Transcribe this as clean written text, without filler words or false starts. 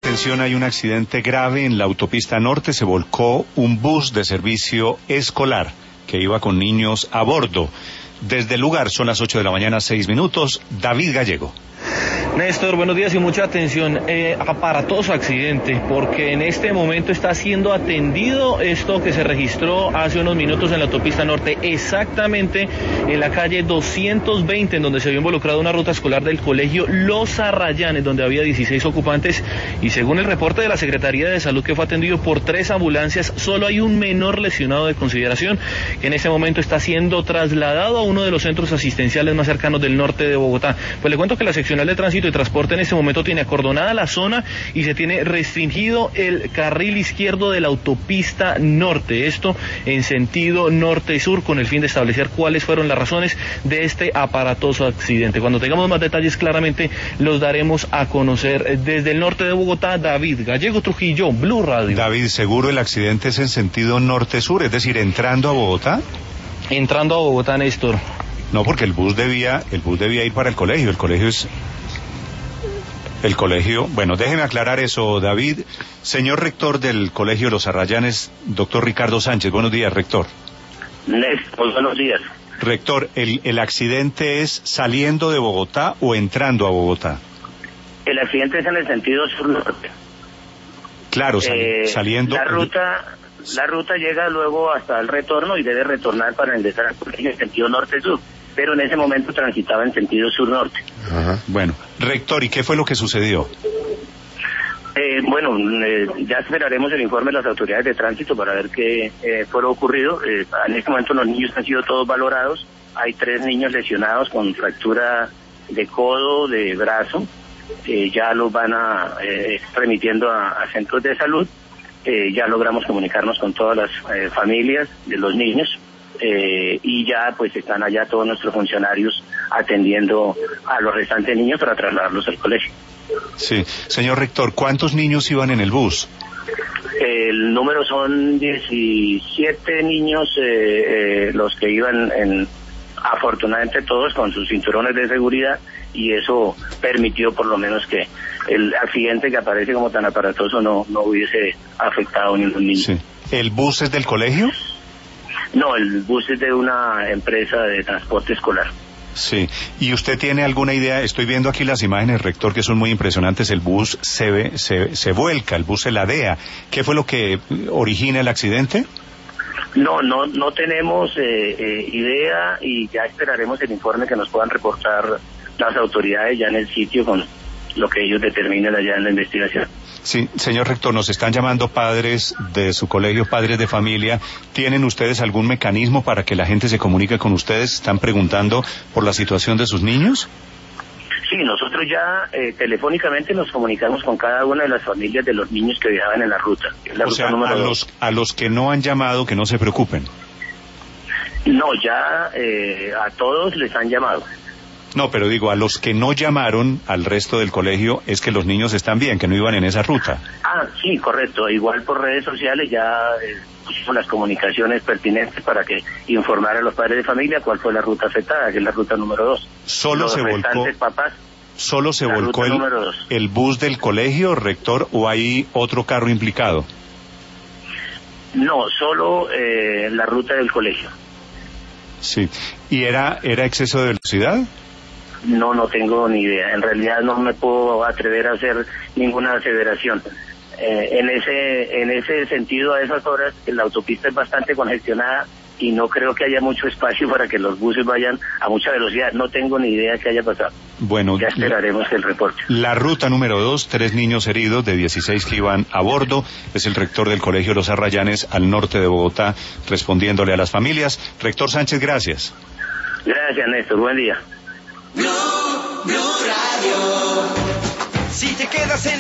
atención, hay un accidente grave en la autopista norte. Se volcó un bus de servicio escolar que iba con niños a bordo. Desde el lugar son las 8 de la mañana, 6 minutos. David Gallego. Néstor, buenos días y mucha atención. Aparatoso accidente, porque en este momento está siendo atendido esto que se registró hace unos minutos en la autopista norte, exactamente en la calle 220, en donde se vio involucrada una ruta escolar del colegio Los Arrayanes, donde había 16 ocupantes, y según el reporte de la Secretaría de Salud, que fue atendido por 3 ambulancias, solo hay un menor lesionado de consideración, que en este momento está siendo trasladado a uno de los centros asistenciales más cercanos del norte de Bogotá. Pues le cuento que la seccional de tránsito y transporte en este momento tiene acordonada la zona y se tiene restringido el carril izquierdo de la autopista norte, esto en sentido norte-sur, con el fin de establecer cuáles fueron las razones de este aparatoso accidente. Cuando tengamos más detalles, claramente los daremos a conocer. Desde el norte de Bogotá, David Gallego Trujillo, Blue Radio. David, ¿seguro el accidente es en sentido norte-sur, es decir, entrando a Bogotá? Entrando a Bogotá, Néstor. No, porque el bus debía ir para el colegio. El colegio, bueno, déjeme aclarar eso, David. Señor rector del Colegio Los Arrayanes, doctor Ricardo Sánchez, buenos días, rector. Néstor, buenos días. Rector, ¿el accidente es saliendo de Bogotá o entrando a Bogotá? El accidente es en el sentido sur-norte. Claro, saliendo. La ruta llega luego hasta el retorno y debe retornar para ingresar al colegio en sentido norte-sur, pero en ese momento transitaba en sentido sur-norte. Ajá. Bueno, rector, ¿y qué fue lo que sucedió? Ya esperaremos el informe de las autoridades de tránsito para ver qué fue lo ocurrido. En este momento los niños han sido todos valorados. Hay 3 niños lesionados con fractura de codo, de brazo. Ya los van remitiendo a centros de salud. Ya logramos comunicarnos con todas las familias de los niños. Y ya pues están allá todos nuestros funcionarios atendiendo a los restantes niños para trasladarlos al colegio. Sí, señor rector, ¿cuántos niños iban en el bus? El número son 17 niños, los que iban afortunadamente todos con sus cinturones de seguridad, y eso permitió por lo menos que el accidente que aparece como tan aparatoso no hubiese afectado a ningún niño. Sí. ¿El bus es del colegio? No, el bus es de una empresa de transporte escolar. Sí, ¿y usted tiene alguna idea? Estoy viendo aquí las imágenes, rector, que son muy impresionantes. El bus se vuelca, el bus se ladea. ¿Qué fue lo que origina el accidente? No tenemos idea, y ya esperaremos el informe que nos puedan reportar las autoridades ya en el sitio con lo que ellos determinen allá en la investigación. Sí, señor rector, nos están llamando padres de su colegio, padres de familia. ¿Tienen ustedes algún mecanismo para que la gente se comunique con ustedes? ¿Están preguntando por la situación de sus niños? Sí, nosotros ya telefónicamente nos comunicamos con cada una de las familias de los niños que viajaban en la ruta. O sea, a los que no han llamado, que no se preocupen. No, ya a todos les han llamado. No, pero digo, a los que no llamaron al resto del colegio es que los niños están bien, que no iban en esa ruta. Ah, sí, correcto. Igual por redes sociales ya pusimos las comunicaciones pertinentes para que informara a los padres de familia cuál fue la ruta afectada, que es la ruta número 2. Solo se volcó el bus del colegio, rector, o hay otro carro implicado. No, solo la ruta del colegio. Sí. ¿Y era exceso de velocidad? No tengo ni idea. En realidad no me puedo atrever a hacer ninguna aseveración. En ese sentido, a esas horas, la autopista es bastante congestionada y no creo que haya mucho espacio para que los buses vayan a mucha velocidad. No tengo ni idea qué haya pasado. Bueno, ya esperaremos el reporte. La ruta número 2, 3 niños heridos de 16 que iban a bordo. Es el rector del Colegio Los Arrayanes al norte de Bogotá, respondiéndole a las familias. Rector Sánchez, gracias. Gracias, Néstor. Buen día. Blue Radio. Si te quedas en